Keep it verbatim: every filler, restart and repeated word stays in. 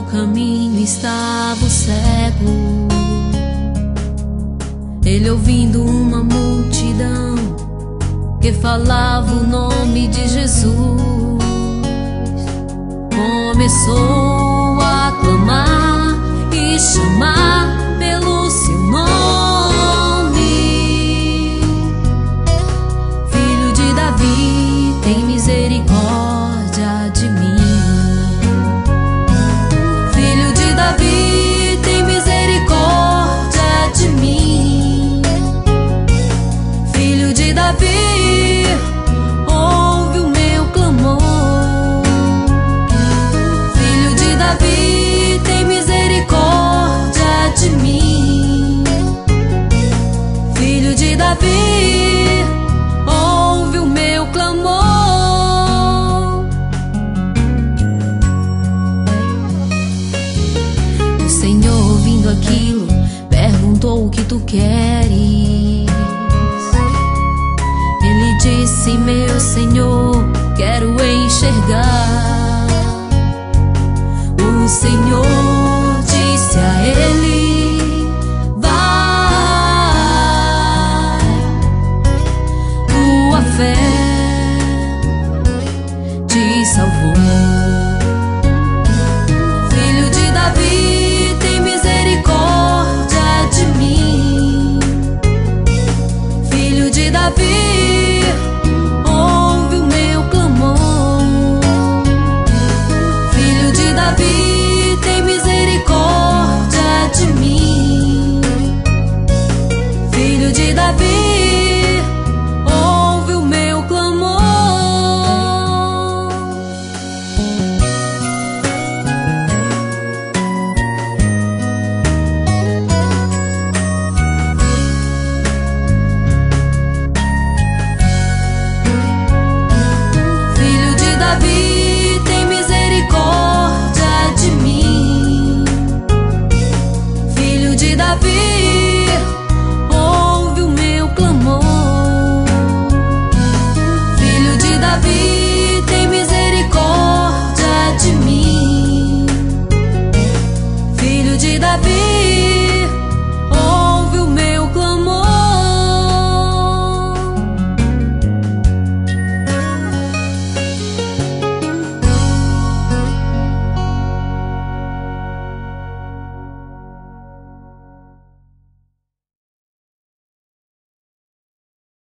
caminho estava o cego. Ele, ouvindo uma multidão que falava o nome de Jesus, começou a clamar e chamar pelo seu nome. Filho de Davi, tem misericórdia de mim. Filho de Davi, tem misericórdia de mim. Filho de Davi, ouve o meu clamor. Filho de Davi, tem misericórdia de mim. Filho de Davi, ouve o meu clamor. O Senhor, ouvindo aquilo, perguntou: o que tu queres? Ele disse: meu Senhor, quero enxergar.